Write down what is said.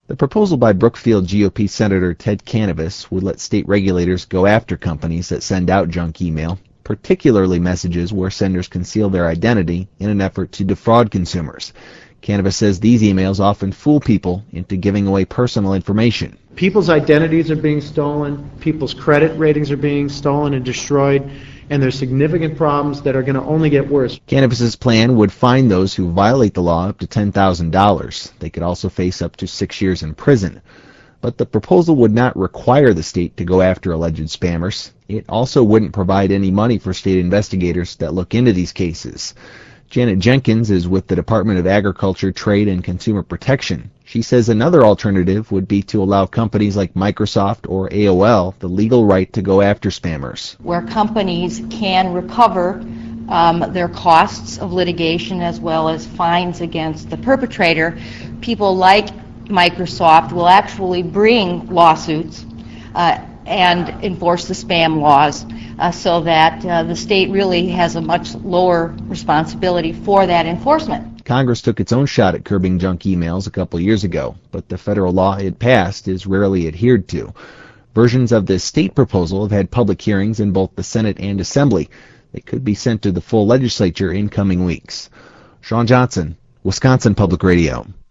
The proposal by Brookfield GOP Senator Ted Canivas would let state regulators go after companies that send out junk email, particularly messages where senders conceal their identity in an effort to defraud consumers. Canivas says these emails often fool people into giving away personal information. People's identities are being stolen, people's credit ratings are being stolen and destroyed, and there's significant problems that are going to only get worse. Canivas's plan would fine those who violate the law up to $10,000. They could also face up to 6 years in prison. But the proposal would not require the state to go after alleged spammers. It also wouldn't provide any money for state investigators that look into these cases. Janet Jenkins is with the Department of Agriculture, Trade, and Consumer Protection. She says another alternative would be to allow companies like Microsoft or AOL the legal right to go after spammers. Where companies can recover their costs of litigation as well as fines against the perpetrator, people like Microsoft will actually bring lawsuits and enforce the spam laws so that the state really has a much lower responsibility for that enforcement. Congress took its own shot at curbing junk emails a couple years ago, but the federal law it passed is rarely adhered to. Versions of the state proposal have had public hearings in both the Senate and Assembly. They could be sent to the full legislature in coming weeks. Sean Johnson, Wisconsin Public Radio.